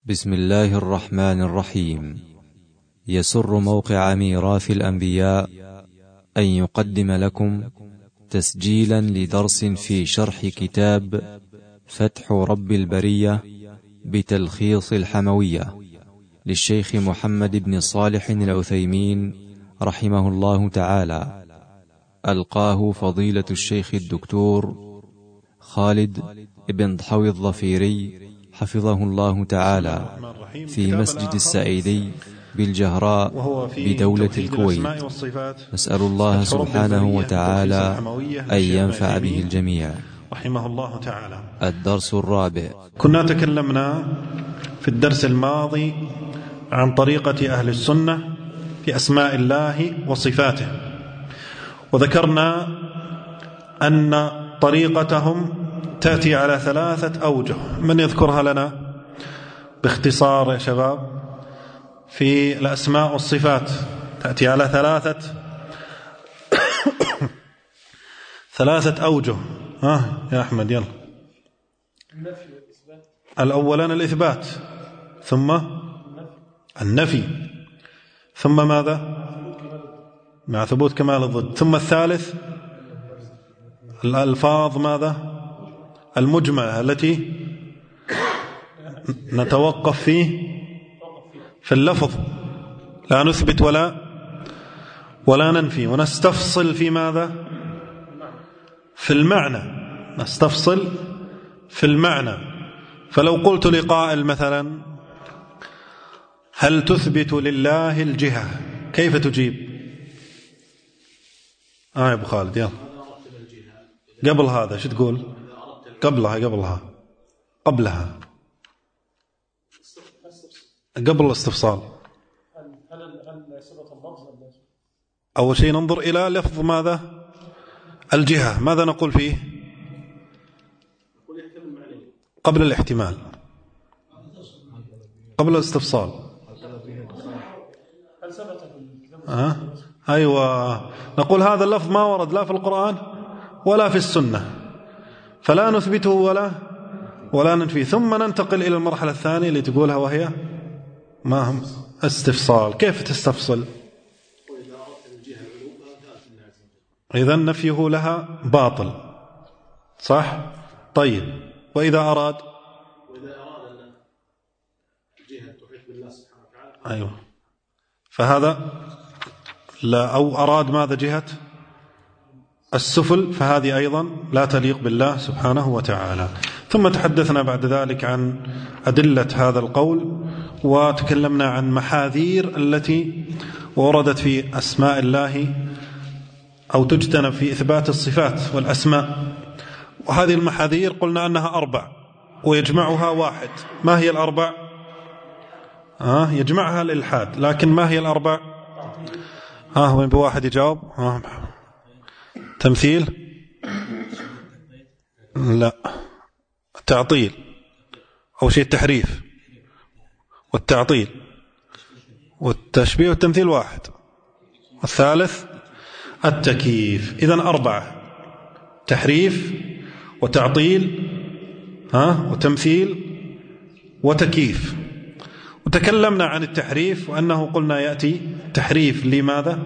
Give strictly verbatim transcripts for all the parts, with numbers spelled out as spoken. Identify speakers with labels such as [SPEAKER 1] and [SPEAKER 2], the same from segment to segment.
[SPEAKER 1] بسم الله الرحمن الرحيم. يسر موقع ميراث الأنبياء أن يقدم لكم تسجيلا لدرس في شرح كتاب فتح رب البرية بتلخيص الحموية للشيخ محمد بن صالح العثيمين رحمه الله تعالى، ألقاه فضيلة الشيخ الدكتور خالد بن ضحوي الظفيري حفظه الله تعالى في مسجد السعيدي بالجهراء بدولة الكويت. نسأل الله سبحانه وتعالى أن ينفع به الجميع.
[SPEAKER 2] رحمه الله تعالى.
[SPEAKER 1] الدرس الرابع.
[SPEAKER 2] كنا تكلمنا في الدرس الماضي عن طريقة أهل السنة في أسماء الله وصفاته، وذكرنا أن طريقتهم تأتي على ثلاثة أوجه. من يذكرها لنا باختصار يا شباب؟ في الأسماء والصفات تأتي على ثلاثة ثلاثة أوجه. ها يا أحمد يلا. الأولان الإثبات، ثم النفي، ثم ماذا؟ مع ثبوت كمال الضد. ثم الثالث الألفاظ ماذا؟ المجملة التي نتوقف فيه في اللفظ، لا نثبت ولا ولا ننفي، ونستفصل في ماذا؟ في المعنى، نستفصل في المعنى. فلو قلت لقائل مثلا: هل تثبت لله الجهة؟ كيف تجيب؟ آه يا أبو خالد يلا. قبل هذا شو تقول؟ قبلها قبلها قبلها قبل الاستفصال. أول شيء ننظر إلى لفظ ماذا؟ الجهة. ماذا نقول فيه؟ قبل الاحتمال، قبل الاستفصال. أه؟ أيوة، نقول هذا اللفظ ما ورد لا في القرآن ولا في السنة، فلا نثبته ولا ولا ننفيه. ثم ننتقل إلى المرحلة الثانية اللي تقولها، وهي ما هم استفصال. كيف تستفصل؟ إذا نفيه لها باطل، صح؟ طيب، وإذا أراد وإذا أراد أن الجهة تحيط بالله سبحانه وتعالى، أيوة، فهذا لا. أو أراد ماذا؟ جهة السفل، فهذه أيضا لا تليق بالله سبحانه وتعالى. ثم تحدثنا بعد ذلك عن أدلة هذا القول، وتكلمنا عن محاذير التي وردت في أسماء الله أو تجتنب في إثبات الصفات والأسماء. وهذه المحاذير قلنا أنها أربع ويجمعها واحد. ما هي الأربع؟ آه يجمعها الإلحاد، لكن ما هي الأربع؟ ها آه وين بواحد يجاوب؟ آه تمثيل؟ لا. التعطيل أو شيء التحريف والتعطيل والتشبيه والتمثيل واحد، والثالث التكييف. إذن أربعة: تحريف وتعطيل ها وتمثيل وتكييف. وتكلمنا عن التحريف، وأنه قلنا يأتي تحريف لماذا؟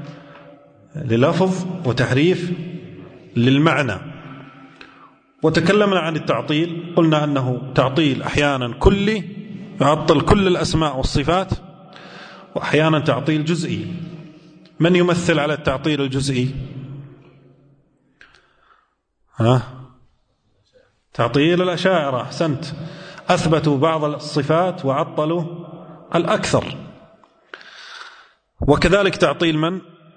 [SPEAKER 2] للفظ، وتحريف للمعنى. وتكلمنا عن التعطيل، قلنا أنه تعطيل أحيانا كلي يعطل كل الأسماء والصفات، وأحيانا تعطيل جزئي. من يمثل على التعطيل الجزئي؟ ها؟ تعطيل الأشاعرة. أحسنت، أثبتوا بعض الصفات وعطلوا الأكثر. وكذلك تعطيل من؟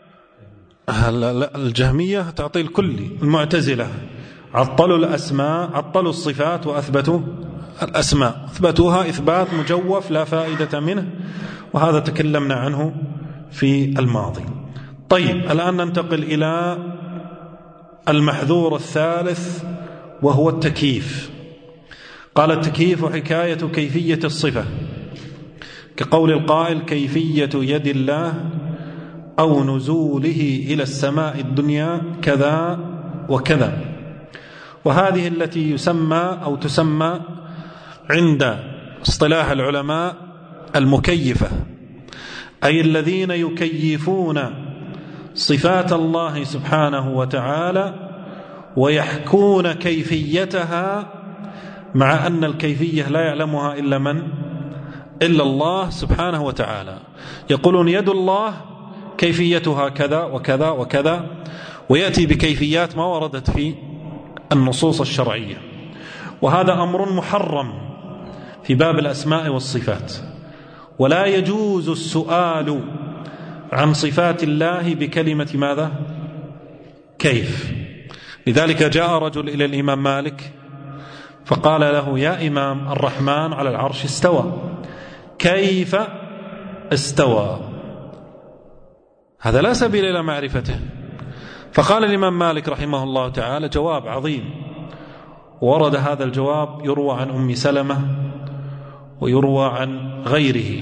[SPEAKER 2] الجهمية، تعطيل كلي. المعتزلة عطلوا الأسماء، عطلوا الصفات وأثبتوا الأسماء، أثبتوها إثبات مجوف لا فائدة منه، وهذا تكلمنا عنه في الماضي. طيب، الآن ننتقل إلى المحذور الثالث، وهو التكييف. قال: التكييف حكاية كيفية الصفة، كقول القائل: كيفية يد الله أو نزوله إلى السماء الدنيا كذا وكذا. وهذه التي يسمى أو تسمى عند اصطلاح العلماء المكيفة، أي الذين يكيفون صفات الله سبحانه وتعالى ويحكون كيفيتها، مع أن الكيفية لا يعلمها إلا من؟ إلا الله سبحانه وتعالى. يقولون يد الله كيفيتها كذا وكذا وكذا، ويأتي بكيفيات ما وردت في النصوص الشرعية، وهذا أمر محرم في باب الأسماء والصفات، ولا يجوز السؤال عن صفات الله بكلمة ماذا؟ كيف. لذلك جاء رجل إلى الإمام مالك فقال له: يا إمام، الرحمن على العرش استوى، كيف استوى؟ هذا لا سبيل إلى معرفته. فقال الإمام مالك رحمه الله تعالى جواب عظيم، ورد هذا الجواب يروى عن أم سلمة ويروى عن غيره.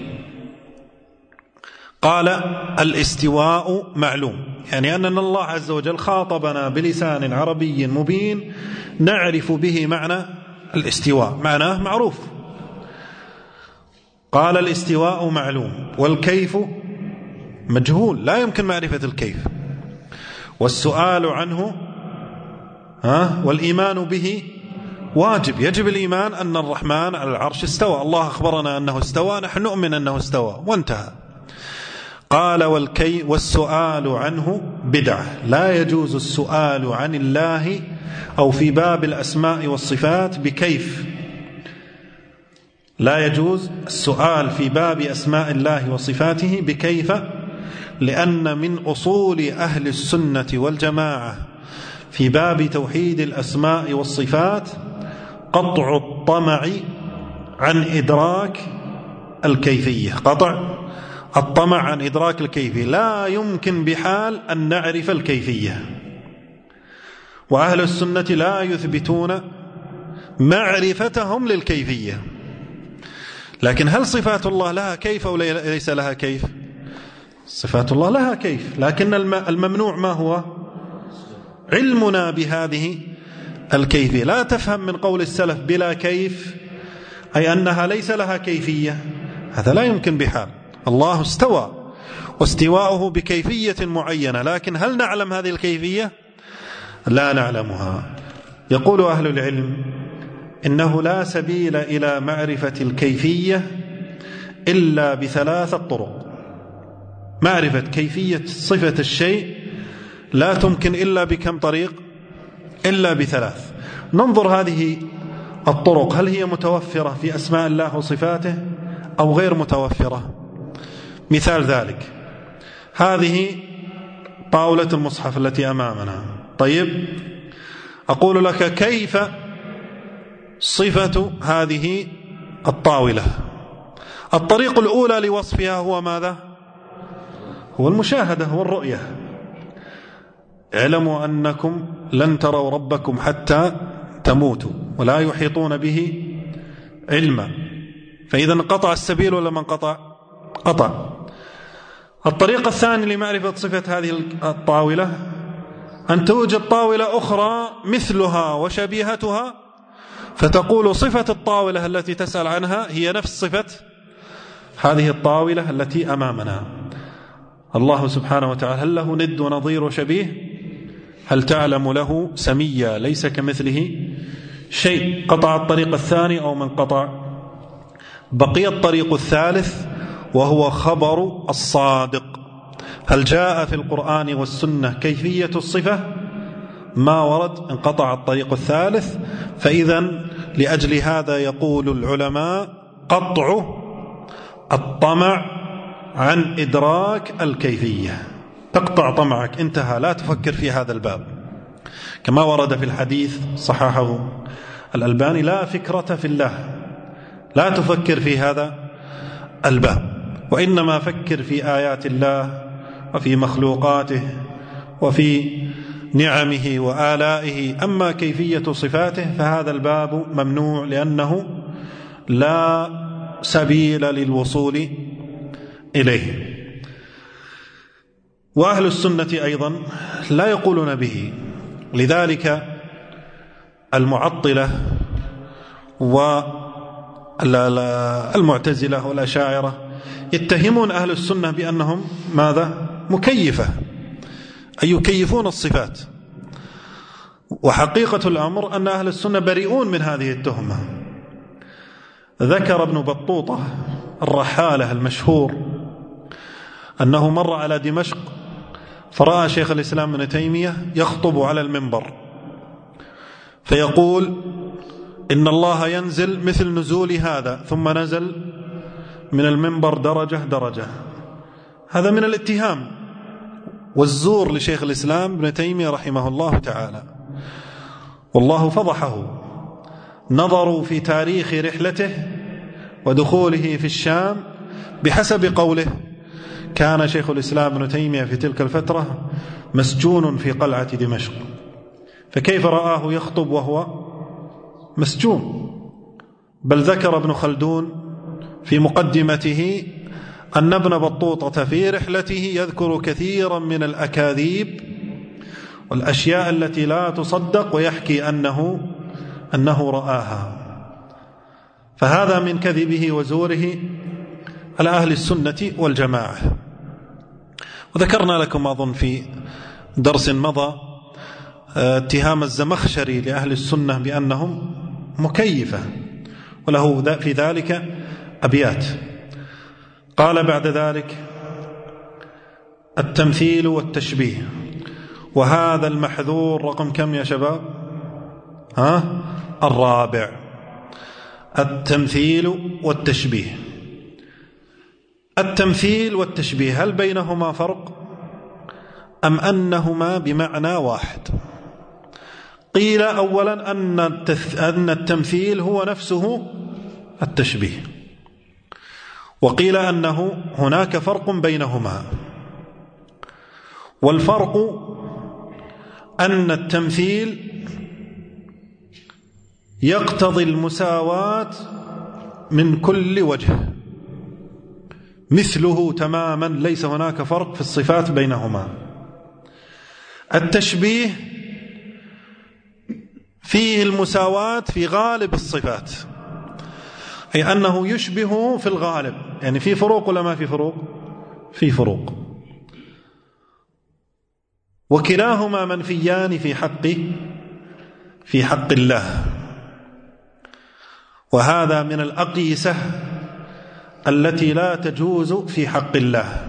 [SPEAKER 2] قال: الاستواء معلوم، يعني أن الله عز وجل خاطبنا بلسان عربي مبين نعرف به معنى الاستواء، معناه معروف. قال: الاستواء معلوم، والكيف مجهول، لا يمكن معرفة الكيف، والسؤال عنه ها والإيمان به واجب، يجب الإيمان أن الرحمن على العرش استوى، الله أخبرنا أنه استوى، نحن نؤمن أنه استوى، وانتهى. قال: والكي والسؤال عنه بدعة، لا يجوز السؤال عن الله أو في باب الأسماء والصفات بكيف، لا يجوز السؤال في باب أسماء الله وصفاته بكيف، لأن من أصول أهل السنة والجماعة في باب توحيد الأسماء والصفات قطع الطمع عن إدراك الكيفية، قطع الطمع عن إدراك الكيفية، لا يمكن بحال أن نعرف الكيفية، وأهل السنة لا يثبتون معرفتهم للكيفية. لكن هل صفات الله لها كيف أو ليس لها كيف؟ صفات الله لها كيف، لكن الممنوع ما هو؟ علمنا بهذه الكيفية. لا تفهم من قول السلف بلا كيف أي أنها ليس لها كيفية، هذا لا يمكن بحال. الله استوى واستواؤه بكيفية معينة، لكن هل نعلم هذه الكيفية؟ لا نعلمها. يقول أهل العلم إنه لا سبيل إلى معرفة الكيفية إلا بثلاثة طرق. معرفة كيفية صفة الشيء لا تمكن إلا بكم طريق؟ إلا بثلاث. ننظر هذه الطرق هل هي متوفرة في أسماء الله وصفاته أو غير متوفرة. مثال ذلك هذه طاولة المصحف التي أمامنا. طيب، أقول لك كيف صفة هذه الطاولة؟ الطريق الأولى لوصفها هو ماذا؟ هو المشاهدة والرؤية. اعلموا أنكم لن تروا ربكم حتى تموتوا ولا يحيطون به علما، فإذا انقطع السبيل ولا ما انقطع؟ قطع. الطريق الثاني لمعرفة صفة هذه الطاولة أن توجد طاولة أخرى مثلها وشبيهتها، فتقول صفة الطاولة التي تسأل عنها هي نفس صفة هذه الطاولة التي أمامنا. الله سبحانه وتعالى هل له ند ونظير وشبيه؟ هل تعلم له سميا؟ ليس كمثله شيء. قطع الطريق الثاني أو من قطع. بقي الطريق الثالث وهو خبر الصادق. هل جاء في القرآن والسنة كيفية الصفة؟ ما ورد، انقطع الطريق الثالث. فإذا لأجل هذا يقول العلماء قطع الطمع عن إدراك الكيفية، تقطع طمعك، انتهى، لا تفكر في هذا الباب. كما ورد في الحديث صححه الألباني: لا فكرة في الله، لا تفكر في هذا الباب، وإنما فكر في آيات الله وفي مخلوقاته وفي نعمه وآلائه. أما كيفية صفاته فهذا الباب ممنوع، لأنه لا سبيل للوصول إليه. وأهل السنة أيضا لا يقولون به. لذلك المعطلة المعتزلة والأشاعرة يتهمون أهل السنة بأنهم ماذا؟ مكيفة، أي يكيفون الصفات. وحقيقة الأمر أن أهل السنة بريئون من هذه التهمة. ذكر ابن بطوطة الرحالة المشهور أنه مر على دمشق فرأى شيخ الإسلام ابن تيمية يخطب على المنبر فيقول إن الله ينزل مثل نزول هذا، ثم نزل من المنبر درجة درجة. هذا من الاتهام والزور لشيخ الإسلام ابن تيمية رحمه الله تعالى، والله فضحه. نظروا في تاريخ رحلته ودخوله في الشام بحسب قوله كان شيخ الإسلام ابن تيمية في تلك الفترة مسجون في قلعة دمشق، فكيف رآه يخطب وهو مسجون؟ بل ذكر ابن خلدون في مقدمته أن ابن بطوطة في رحلته يذكر كثيرا من الأكاذيب والأشياء التي لا تصدق ويحكي أنه أنه رآها. فهذا من كذبه وزوره على أهل السنة والجماعة. وذكرنا لكم أظن في درس مضى اتهام الزمخشري لأهل السنة بأنهم مكيفة، وله في ذلك أبيات. قال بعد ذلك التمثيل والتشبيه، وهذا المحذور رقم كم يا شباب؟ ها؟ الرابع، التمثيل والتشبيه. التمثيل والتشبيه هل بينهما فرق أم أنهما بمعنى واحد؟ قيل أولا أن التمثيل هو نفسه التشبيه، وقيل أنه هناك فرق بينهما. والفرق أن التمثيل يقتضي المساواة من كل وجه، مثله تماما، ليس هناك فرق في الصفات بينهما. التشبيه فيه المساواة في غالب الصفات، أي أنه يشبه في الغالب. يعني في فروق ولا ما في فروق؟ في فروق. وكلاهما منفيان في حق في حق الله، وهذا من الأقيسة التي لا تجوز في حق الله.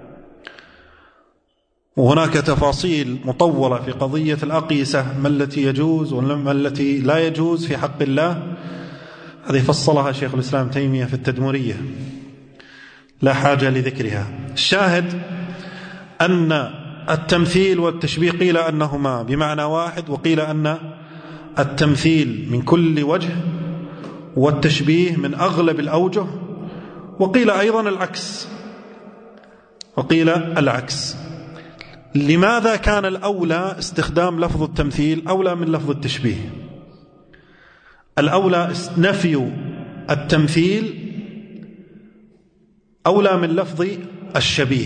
[SPEAKER 2] وهناك تفاصيل مطولة في قضية الأقيسة، ما التي يجوز وما التي لا يجوز في حق الله، هذه فصلها شيخ الإسلام تيمية في التدمرية، لا حاجة لذكرها. الشاهد أن التمثيل والتشبيه قيل أنهما بمعنى واحد، وقيل أن التمثيل من كل وجه والتشبيه من أغلب الأوجه، وقيل أيضا العكس وقيل العكس. لماذا كان الأولى استخدام لفظ التمثيل أولى من لفظ التشبيه؟ الأولى نفي التمثيل أولى من لفظ الشبيه.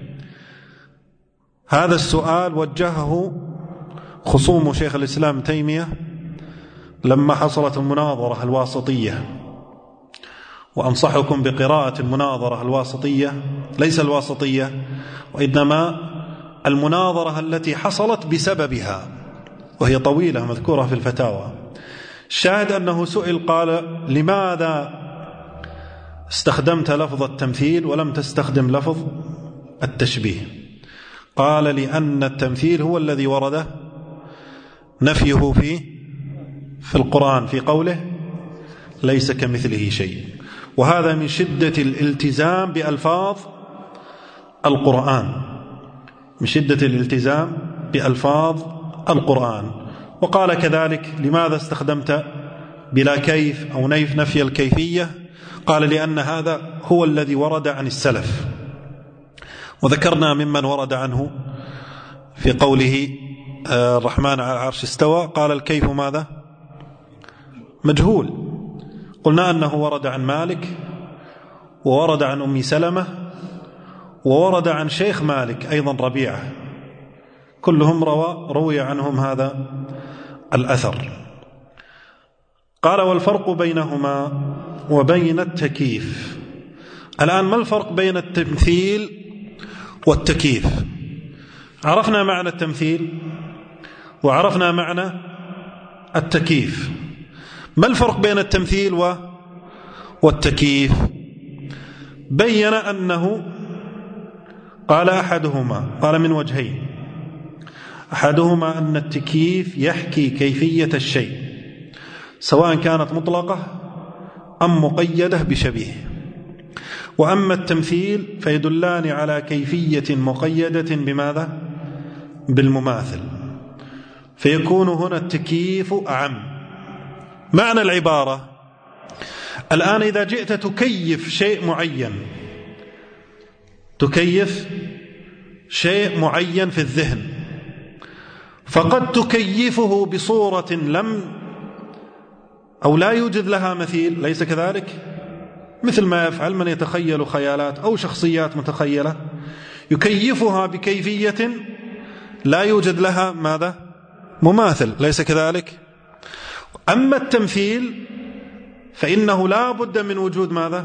[SPEAKER 2] هذا السؤال وجهه خصوم شيخ الإسلام تيمية لما حصلت المناظرة الواسطية، وأنصحكم بقراءة المناظرة الواسطية، ليس الواسطية وإنما المناظرة التي حصلت بسببها، وهي طويلة مذكورة في الفتاوى. الشاهد أنه سئل قال لماذا استخدمت لفظ التمثيل ولم تستخدم لفظ التشبيه؟ قال لأن التمثيل هو الذي ورد نفيه في في القرآن في قوله ليس كمثله شيء، وهذا من شدة الالتزام بألفاظ القرآن، من شدة الالتزام بألفاظ القرآن. وقال كذلك لماذا استخدمت بلا كيف أو نيف نفي الكيفية؟ قال لأن هذا هو الذي ورد عن السلف، وذكرنا ممن ورد عنه في قوله الرحمن على العرش استوى، قال الكيف ماذا؟ مجهول. قلنا أنه ورد عن مالك، وورد عن أم سلمة، وورد عن شيخ مالك أيضا ربيعة، كلهم روى روي عنهم هذا الأثر. قال والفرق بينهما وبين التكييف. الآن ما الفرق بين التمثيل والتكييف؟ عرفنا معنى التمثيل وعرفنا معنى التكييف. ما الفرق بين التمثيل والتكييف؟ بين أنه قال أحدهما، قال من وجهين: أحدهما أن التكييف يحكي كيفية الشيء سواء كانت مطلقة أم مقيدة بشبيه، وأما التمثيل فيدلان على كيفية مقيدة بماذا؟ بالمماثل، فيكون هنا التكييف أعم. معنى العبارة: الآن إذا جئت تكيف شيء معين، تكيف شيء معين في الذهن، فقد تكيفه بصورة لم أو لا يوجد لها مثيل، ليس كذلك؟ مثل ما يفعل من يتخيل خيالات أو شخصيات متخيلة، يكيفها بكيفية لا يوجد لها ماذا؟ مماثل، ليس كذلك؟ أما التمثيل فإنه لا بد من وجود ماذا؟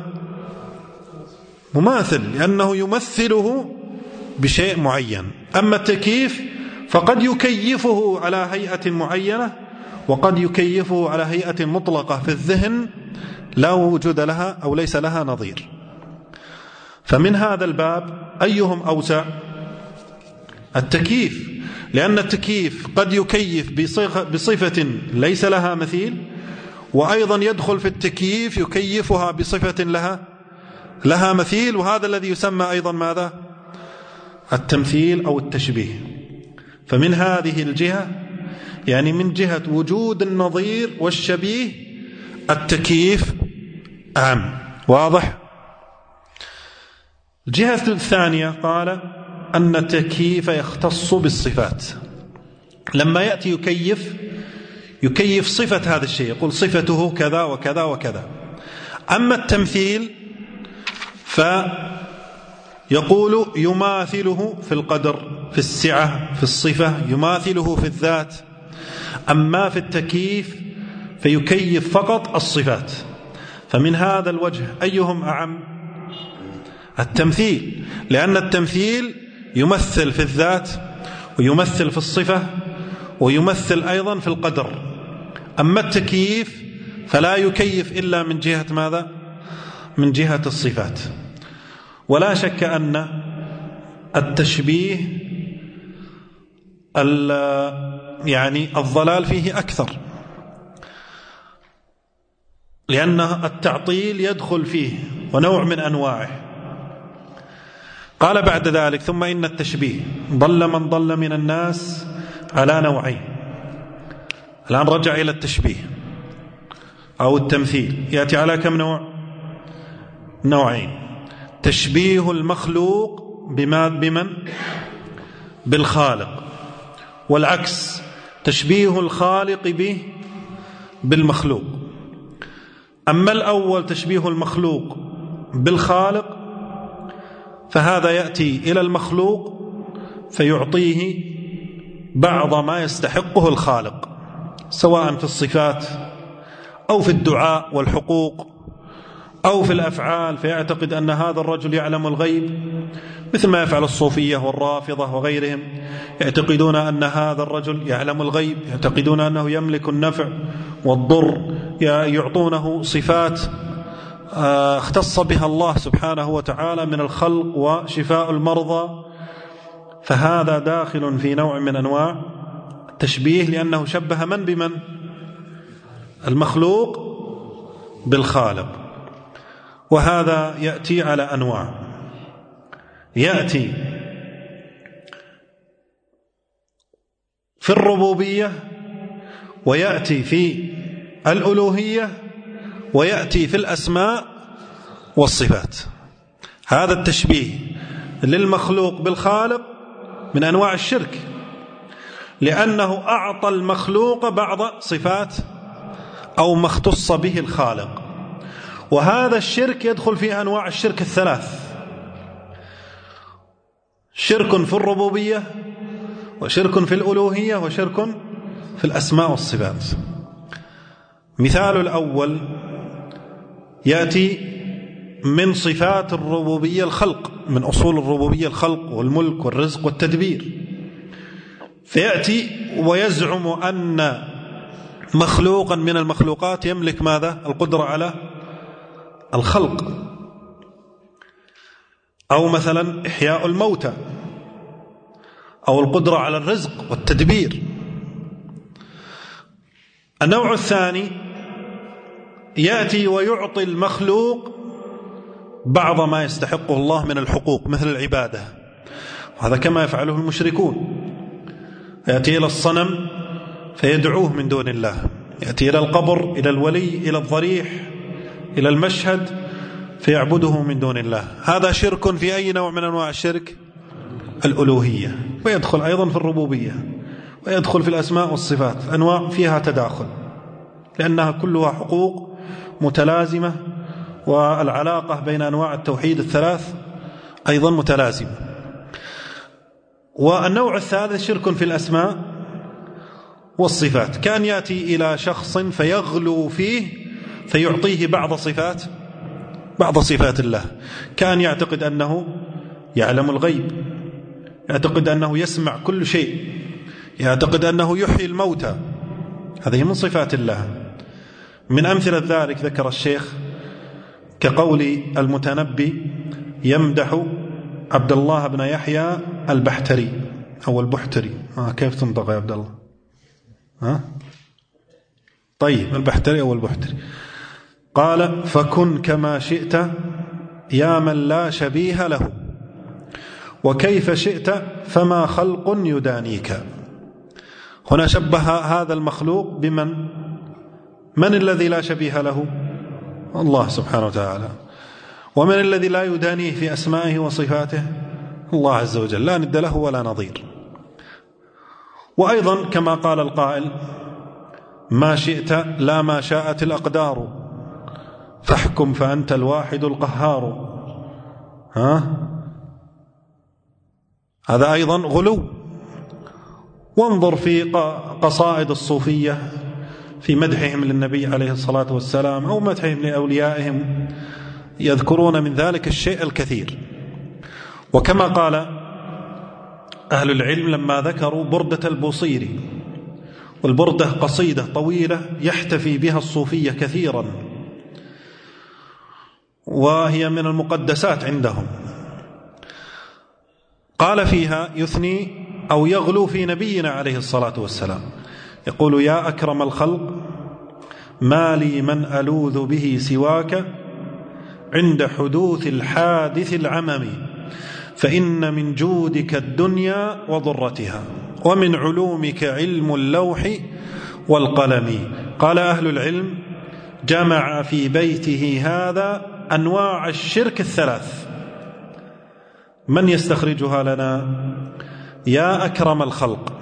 [SPEAKER 2] مماثل، لأنه يمثله بشيء معين. أما التكييف فقد يكيفه على هيئة معينة، وقد يكيفه على هيئة مطلقة في الذهن لا وجود لها أو ليس لها نظير. فمن هذا الباب أيهم أوسع؟ التكييف، لأن التكييف قد يكيف بصفة ليس لها مثيل، وأيضا يدخل في التكييف يكيفها بصفة لها لها مثيل، وهذا الذي يسمى أيضا ماذا؟ التمثيل أو التشبيه. فمن هذه الجهة، يعني من جهة وجود النظير والشبيه، التكييف أعم. واضح؟ الجهة الثانية قال أن التكييف يختص بالصفات. لما يأتي يكيف يكيف صفة هذا الشيء، يقول صفته كذا وكذا وكذا. أما التمثيل فيقول يماثله في القدر، في السعة، في الصفة، يماثله في الذات. أما في التكييف فيكيف فقط الصفات. فمن هذا الوجه أيهم أعم؟ التمثيل، لأن التمثيل يمثل في الذات ويمثل في الصفة ويمثل أيضا في القدر. أما التكييف فلا يكيف إلا من جهة ماذا؟ من جهة الصفات. ولا شك أن التشبيه يعني الضلال فيه أكثر، لأن التعطيل يدخل فيه ونوع من أنواعه. قال بعد ذلك: ثم إن التشبيه ضل من ضل من الناس على نوعين. الآن رجع إلى التشبيه أو التمثيل، يأتي على كم نوع؟ نوعين: تشبيه المخلوق بما بمن؟ بالخالق، والعكس تشبيه الخالق به بالمخلوق. أما الأول تشبيه المخلوق بالخالق فهذا يأتي إلى المخلوق فيعطيه بعض ما يستحقه الخالق، سواء في الصفات أو في الدعاء والحقوق أو في الأفعال، فيعتقد أن هذا الرجل يعلم الغيب، مثل ما يفعل الصوفية والرافضة وغيرهم، يعتقدون أن هذا الرجل يعلم الغيب، يعتقدون أنه يملك النفع والضر، يعطونه صفات اختص بها الله سبحانه وتعالى من الخلق وشفاء المرضى. فهذا داخل في نوع من أنواع التشبيه، لأنه شبه من بمن؟ المخلوق بالخالق. وهذا يأتي على أنواع، يأتي في الربوبية، ويأتي في الألوهية، ويأتي في الأسماء والصفات. هذا التشبيه للمخلوق بالخالق من أنواع الشرك، لأنه أعطى المخلوق بعض صفات أو ما اختص به الخالق. وهذا الشرك يدخل في أنواع الشرك الثلاث: شرك في الربوبية، وشرك في الألوهية، وشرك في الأسماء والصفات. مثال الأول يأتي من صفات الربوبية الخلق، من أصول الربوبية الخلق والملك والرزق والتدبير، فيأتي ويزعم أن مخلوقا من المخلوقات يملك ماذا؟ القدرة على الخلق، أو مثلا إحياء الموتى، أو القدرة على الرزق والتدبير. النوع الثاني يأتي ويعطي المخلوق بعض ما يستحقه الله من الحقوق مثل العبادة، وهذا كما يفعله المشركون، يأتي إلى الصنم فيدعوه من دون الله، يأتي إلى القبر، إلى الولي، إلى الضريح، إلى المشهد فيعبده من دون الله. هذا شرك في أي نوع من أنواع الشرك؟ الألوهية، ويدخل أيضا في الربوبية، ويدخل في الأسماء والصفات، أنواع فيها تداخل لأنها كلها حقوق متلازمة، والعلاقة بين أنواع التوحيد الثلاث أيضا متلازمة. والنوع الثالث شرك في الأسماء والصفات، كان يأتي إلى شخص فيغلو فيه فيعطيه بعض صفات بعض صفات الله، كان يعتقد أنه يعلم الغيب، يعتقد أنه يسمع كل شيء، يعتقد أنه يحيي الموتى، هذه من صفات الله. من أمثلة ذلك ذكر الشيخ كقول المتنبي يمدح عبد الله بن يحيى البحتري أو البحتري، آه كيف تنطق يا عبد الله؟ ها؟ طيب البحتري أو البحتري، قال فكن كما شئت يا من لا شبيه له، وكيف شئت فما خلق يدانيك. هنا شبه هذا المخلوق بمن؟ من الذي لا شبيه له؟ الله سبحانه وتعالى. ومن الذي لا يدانيه في أسمائه وصفاته؟ الله عز وجل، لا ند له ولا نظير. وأيضا كما قال القائل ما شئت لا ما شاءت الأقدار، فاحكم فأنت الواحد القهار. ها؟ هذا أيضا غلو. وانظر في قصائد الصوفية في مدحهم للنبي عليه الصلاة والسلام أو مدحهم لأوليائهم، يذكرون من ذلك الشيء الكثير. وكما قال أهل العلم لما ذكروا بردة البوصيري، والبردة قصيدة طويلة يحتفي بها الصوفية كثيرا، وهي من المقدسات عندهم، قال فيها يثني أو يغلو في نبينا عليه الصلاة والسلام، يقول يا أكرم الخلق ما لي من ألوذ به سواك عند حدوث الحادث العمم، فإن من جودك الدنيا وضرتها، ومن علومك علم اللوح والقلم. قال أهل العلم جمع في بيته هذا أنواع الشرك الثلاث. من يستخرجها لنا؟ يا أكرم الخلق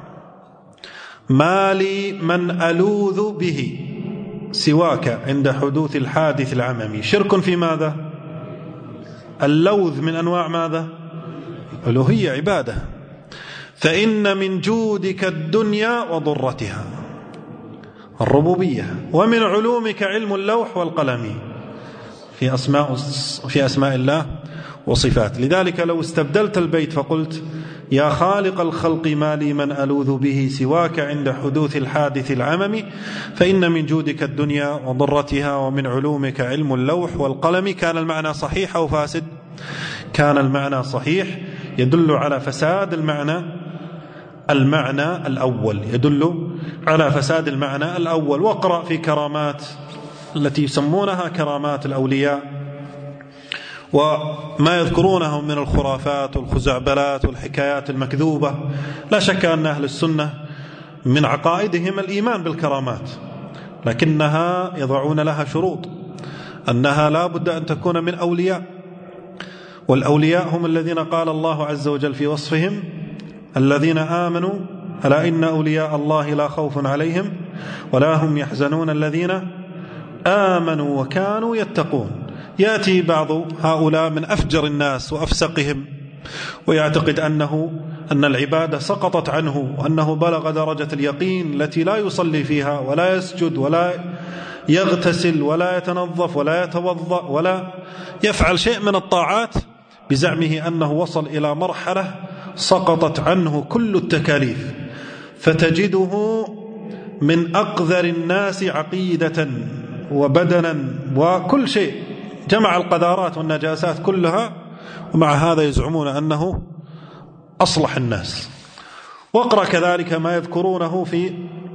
[SPEAKER 2] ما لي من ألوذ به سواك عند حدوث الحادث العممي. شرك في ماذا؟ اللوذ من أنواع ماذا؟ ألوهية، عبادة. فإن من جودك الدنيا وضرتها، الربوبية. ومن علومك علم اللوح والقلم، في أسماء في أسماء الله وصفات. لذلك لو استبدلت البيت فقلت يا خالق الخلق ما لي من ألوذ به سواك عند حدوث الحادث العمم، فإن من جودك الدنيا وضرتها، ومن علومك علم اللوح والقلم. كان المعنى صحيح أو فاسد؟ كان المعنى صحيح، يدل على فساد المعنى المعنى الأول، يدل على فساد المعنى الأول. واقرأ في كرامات التي يسمونها كرامات الأولياء وما يذكرونه من الخرافات والخزعبلات والحكايات المكذوبة. لا شك أن أهل السنة من عقائدهم الإيمان بالكرامات، لكنها يضعون لها شروط، أنها لا بد أن تكون من أولياء، والأولياء هم الذين قال الله عز وجل في وصفهم الذين آمنوا ألا إن أولياء الله لا خوف عليهم ولا هم يحزنون الذين آمنوا وكانوا يتقون. يأتي بعض هؤلاء من أفجر الناس وأفسقهم ويعتقد أنه أن العبادة سقطت عنه، وأنه بلغ درجة اليقين التي لا يصلي فيها ولا يسجد ولا يغتسل ولا يتنظف ولا يتوضأ ولا يفعل شيء من الطاعات بزعمه أنه وصل إلى مرحلة سقطت عنه كل التكاليف، فتجده من أقذر الناس عقيدة وبدنا وكل شيء، جمع القذارات والنجاسات كلها، ومع هذا يزعمون أنه أصلح الناس. واقرأ كذلك ما يذكرونه في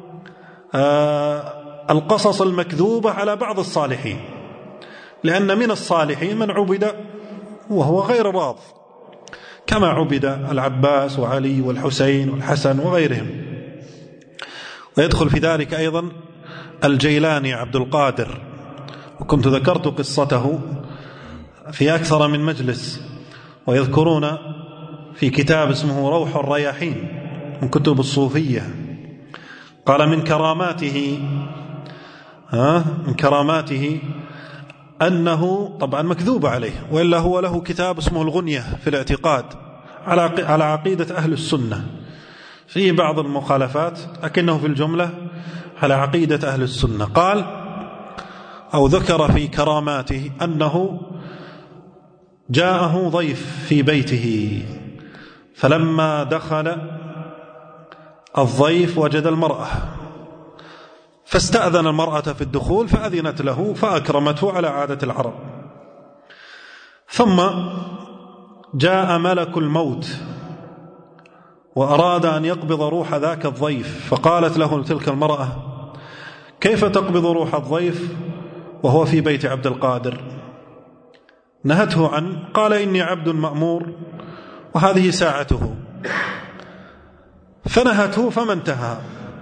[SPEAKER 2] القصص المكذوبة على بعض الصالحين، لأن من الصالحين من عبد وهو غير راض، كما عبد العباس وعلي والحسين والحسن وغيرهم. ويدخل في ذلك أيضا الجيلاني عبد القادر، وكنت ذكرت قصته في أكثر من مجلس، ويذكرون في كتاب اسمه روح الرياحين من كتب الصوفية. قال من كراماته ها من كراماته أنه طبعا مكذوب عليه، وإلا هو له كتاب اسمه الغنية في الاعتقاد على على عقيدة أهل السنة، فيه بعض المخالفات لكنه في الجملة على عقيدة أهل السنة. قال أو ذكر في كراماته أنه جاءه ضيف في بيته، فلما دخل الضيف وجد المرأة، فاستأذن المرأة في الدخول فأذنت له فأكرمته على عادة العرب. ثم جاء ملك الموت وأراد أن يقبض روح ذاك الضيف، فقالت له تلك المرأة كيف تقبض روح الضيف وهو في بيت عبد القادر؟ نهته عن قال إني عبد مأمور وهذه ساعته، فنهته فما انتهى،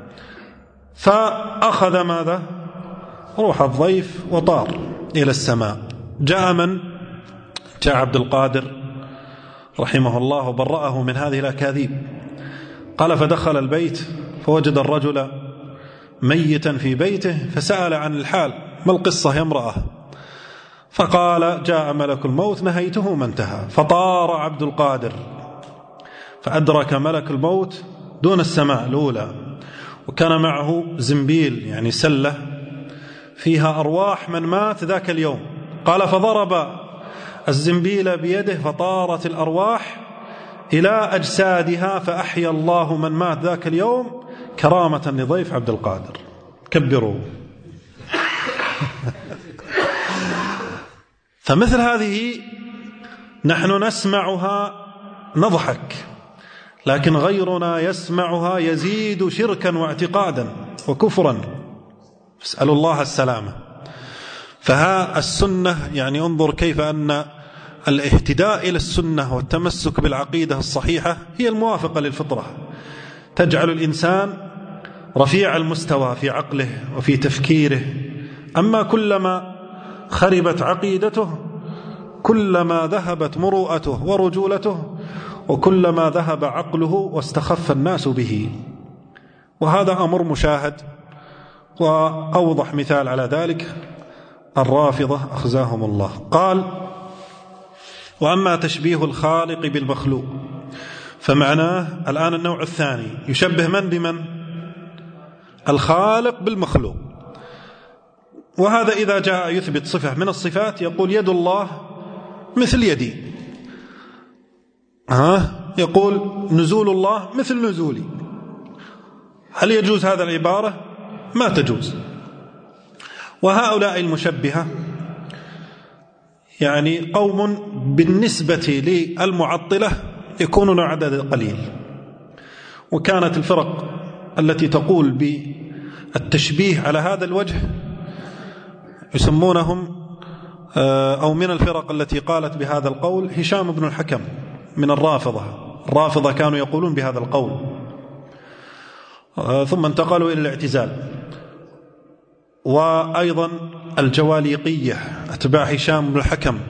[SPEAKER 2] فأخذ ماذا؟ روح الضيف وطار إلى السماء. جاء من؟ جاء عبد القادر رحمه الله وبرأه من هذه الأكاذيب. قال فدخل البيت فوجد الرجل ميتا في بيته، فسأل عن الحال، ما القصة يا امرأة؟ فقال جاء ملك الموت نهيته ما انتهى. فطار عبد القادر فأدرك ملك الموت دون السماء الأولى، وكان معه زنبيل يعني سلة فيها أرواح من مات ذاك اليوم. قال فضرب الزنبيل بيده فطارت الأرواح إلى أجسادها، فأحيا الله من مات ذاك اليوم كرامة لضيف عبد القادر. كبروا. فمثل هذه نحن نسمعها نضحك، لكن غيرنا يسمعها يزيد شركا واعتقادا وكفرا، اسأل الله السلامة. فها السنة يعني انظر كيف أن الاهتداء إلى السنة والتمسك بالعقيدة الصحيحة هي الموافقة للفطرة، تجعل الإنسان رفيع المستوى في عقله وفي تفكيره. أما كلما خربت عقيدته كلما ذهبت مروءته ورجولته، وكلما ذهب عقله واستخف الناس به، وهذا أمر مشاهد. وأوضح مثال على ذلك الرافضة أخزاهم الله. قال وأما تشبيه الخالق بالمخلوق فمعناه الآن النوع الثاني، يشبه من بمن؟ الخالق بالمخلوق. وهذا إذا جاء يثبت صفة من الصفات يقول يد الله مثل يدي، ها يقول نزول الله مثل نزولي. هل يجوز هذا العبارة؟ ما تجوز. وهؤلاء المشبهة يعني قوم بالنسبة للمعطلة يكونون عدد قليل، وكانت الفرق التي تقول بالتشبيه على هذا الوجه يسمونهم أو من الفرق التي قالت بهذا القول هشام بن الحكم من الرافضة. الرافضة كانوا يقولون بهذا القول ثم انتقلوا إلى الاعتزال. وأيضا الجواليقية أتباع هشام بن الحكم.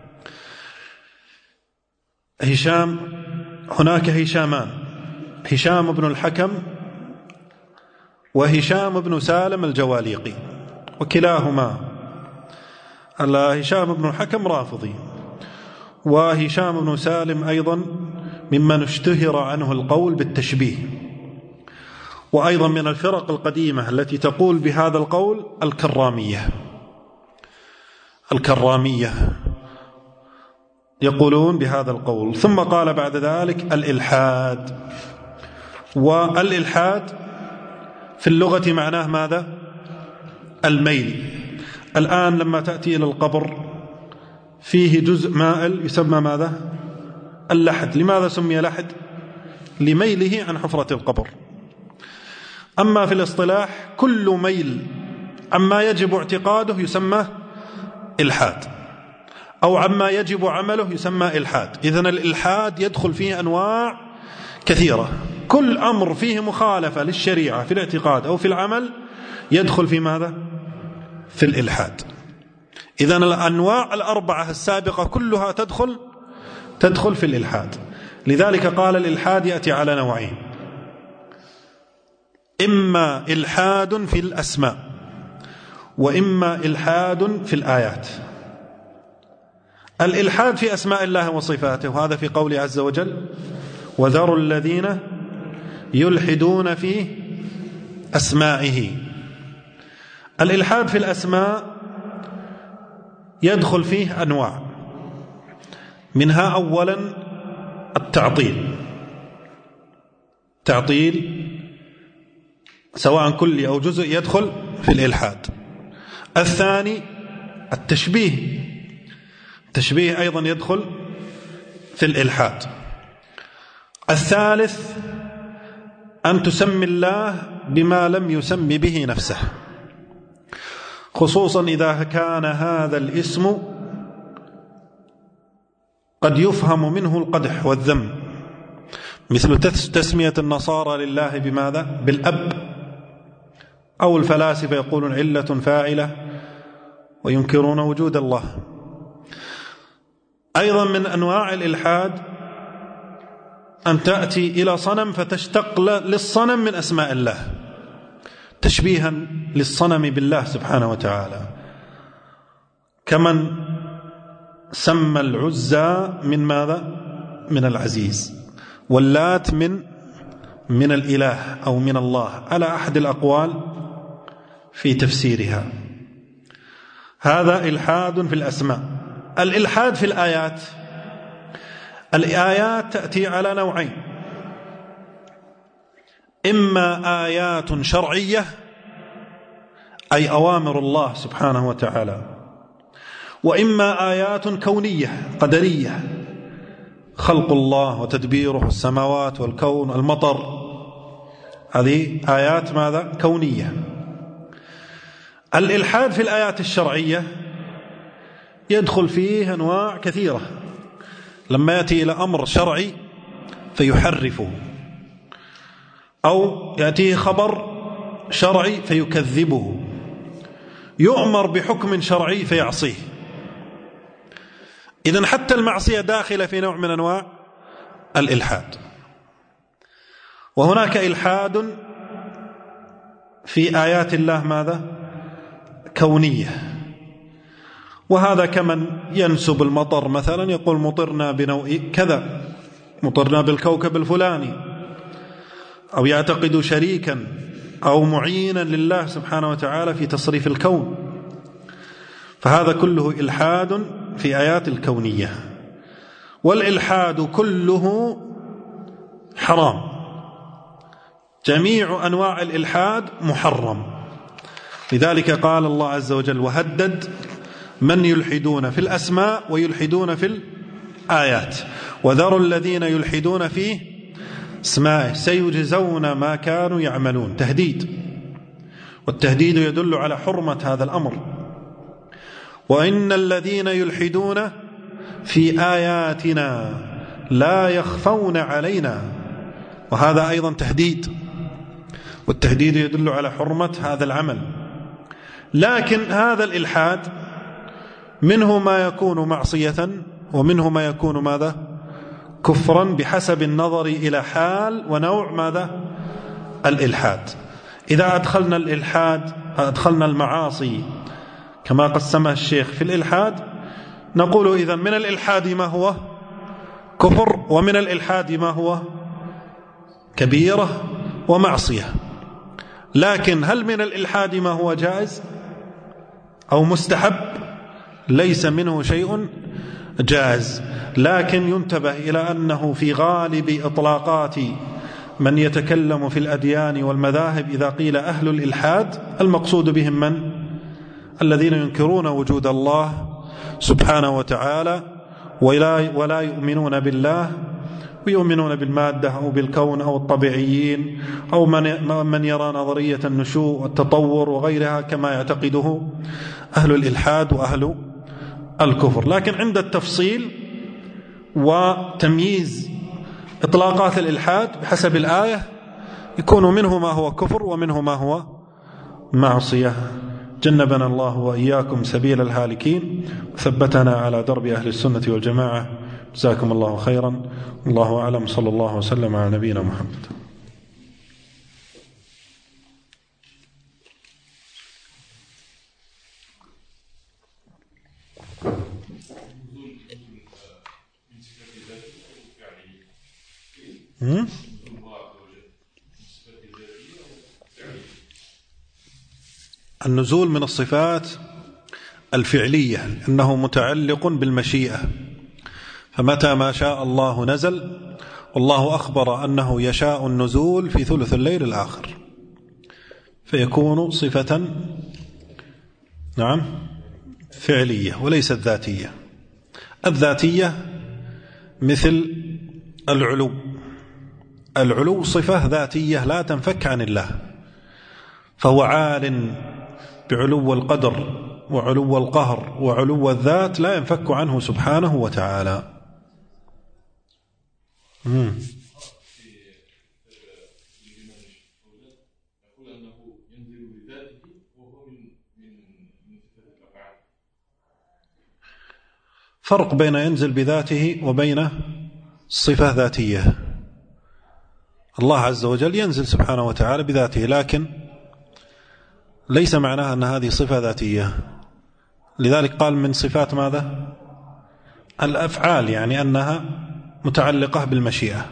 [SPEAKER 2] هشام هناك هشامان، هشام بن الحكم وهشام بن سالم الجواليقي، وكلاهما هشام بن الحكم رافضي، وهشام بن سالم أيضا ممن اشتهر عنه القول بالتشبيه. وأيضا من الفرق القديمة التي تقول بهذا القول الكرامية. الكرامية يقولون بهذا القول. ثم قال بعد ذلك الإلحاد. والإلحاد في اللغة معناه ماذا؟ الميل. الآن لما تأتي إلى القبر فيه جزء مائل يسمى ماذا؟ اللحد. لماذا سمي لحد؟ لميله عن حفرة القبر. أما في الاصطلاح كل ميل عما يجب اعتقاده يسمى إلحاد، أو عما يجب عمله يسمى إلحاد. إذن الإلحاد يدخل فيه أنواع كثيرة. كل أمر فيه مخالفة للشريعة في الاعتقاد أو في العمل يدخل في ماذا؟ في الإلحاد. إذن الأنواع الأربعة السابقة كلها تدخل تدخل في الإلحاد. لذلك قال الإلحاد يأتي على نوعين: إما إلحاد في الأسماء، وإما إلحاد في الآيات. الإلحاد في أسماء الله وصفاته، وهذا في قوله عز وجل: وذروا الذين يلحدون في أسمائه. الإلحاد في الأسماء يدخل فيه أنواع، منها أولا التعطيل. تعطيل سواء كلي أو جزء يدخل في الإلحاد. الثاني التشبيه. التشبيه أيضا يدخل في الإلحاد. الثالث أن تسمي الله بما لم يسم به نفسه، خصوصا إذا كان هذا الاسم قد يفهم منه القدح والذم، مثل تسمية النصارى لله بماذا؟ بالأب، أو الفلاسفة يقولون علة فاعلة وينكرون وجود الله. أيضا من أنواع الإلحاد أن تأتي إلى صنم فتشتق للصنم من أسماء الله، تشبيها للصنم بالله سبحانه وتعالى، كمن سمى العزى من ماذا؟ من العزيز، واللات من من الإله أو من الله، على أحد الأقوال في تفسيرها. هذا إلحاد في الأسماء. الإلحاد في الآيات، الآيات تأتي على نوعين: إما آيات شرعية أي أوامر الله سبحانه وتعالى، وإما آيات كونية قدرية، خلق الله وتدبيره السماوات والكون المطر، هذه آيات ماذا؟ كونية. الإلحاد في الآيات الشرعية يدخل فيه أنواع كثيرة، لما يأتي إلى أمر شرعي فيحرفه، أو يأتيه خبر شرعي فيكذبه، يؤمر بحكم شرعي فيعصيه. إذن حتى المعصية داخلة في نوع من أنواع الإلحاد. وهناك إلحاد في آيات الله ماذا؟ كونية، وهذا كمن ينسب المطر مثلا، يقول مطرنا بنوء كذا، مطرنا بالكوكب الفلاني، أو يعتقد شريكا أو معينا لله سبحانه وتعالى في تصريف الكون، فهذا كله إلحاد في آيات الكونية. والإلحاد كله حرام، جميع أنواع الإلحاد محرم. لذلك قال الله عز وجل وهدد من يلحدون في الأسماء ويلحدون في الآيات، وذروا الذين يلحدون في اسمائه سيجزون ما كانوا يعملون. تهديد، والتهديد يدل على حرمة هذا الأمر. وإن الذين يلحدون في آياتنا لا يخفون علينا، وهذا أيضا تهديد، والتهديد يدل على حرمة هذا العمل. لكن هذا الإلحاد منه ما يكون معصية، ومنه ما يكون ماذا؟ كفرا، بحسب النظر إلى حال ونوع ماذا؟ الإلحاد. إذا أدخلنا الإلحاد أدخلنا المعاصي كما قسمها الشيخ في الإلحاد، نقول إذن من الإلحاد ما هو كفر، ومن الإلحاد ما هو كبيرة ومعصية. لكن هل من الإلحاد ما هو جائز أو مستحب؟ ليس منه شيء جائز، لكن ينتبه إلى أنه في غالب إطلاقات من يتكلم في الأديان والمذاهب إذا قيل أهل الإلحاد المقصود بهم من؟ الذين ينكرون وجود الله سبحانه وتعالى ولا, ولا يؤمنون بالله، ويؤمنون بالمادة أو بالكون أو الطبيعيين أو من, من يرى نظرية النشوء والتطور وغيرها كما يعتقده أهل الإلحاد وأهل الكفر. لكن عند التفصيل وتمييز إطلاقات الإلحاد بحسب الآية يكون منه ما هو كفر ومنه ما هو معصية. جنبنا الله وإياكم سبيل الهالكين وثبتنا على درب أهل السنة والجماعة. جزاكم الله خيرا. الله أعلم. صلى الله وسلم على نبينا محمد. النزول من الصفات الفعلية أنه متعلق بالمشيئة، فمتى ما شاء الله نزل، والله أخبر أنه يشاء النزول في ثلث الليل الآخر، فيكون صفة نعم فعلية وليست ذاتية. الذاتية مثل العلو، العلو صفة ذاتية لا تنفك عن الله، فهو عال بعلو القدر وعلو القهر وعلو الذات لا ينفك عنه سبحانه وتعالى. مم. فرق بين ينزل بذاته وبين صفة ذاتية. الله عز وجل ينزل سبحانه وتعالى بذاته، لكن ليس معناها أن هذه صفة ذاتية، لذلك قال من صفات ماذا؟ الأفعال، يعني أنها متعلقة بالمشيئة.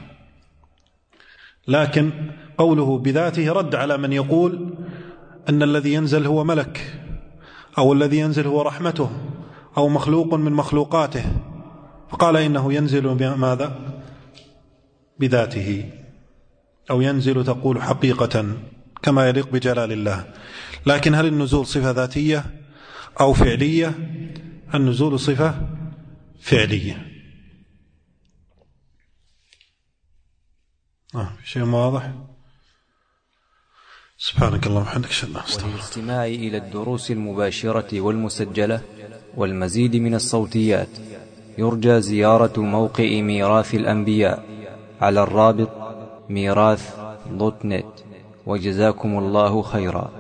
[SPEAKER 2] لكن قوله بذاته رد على من يقول أن الذي ينزل هو ملك، أو الذي ينزل هو رحمته، أو مخلوق من مخلوقاته، فقال إنه ينزل بماذا؟ بذاته، أو ينزل تقول حقيقة كما يليق بجلال الله. لكن هل النزول صفة ذاتية أو فعلية؟ النزول صفة فعلية. آه شيء واضح. سبحانك اللهم وبحمدك أشهد أن لا إله إلا أنت.
[SPEAKER 1] وللاستماع إلى الدروس المباشرة والمسجلة والمزيد من الصوتيات يرجى زيارة موقع ميراث الأنبياء على الرابط ميراث دوت نت. وجزاكم الله خيرا.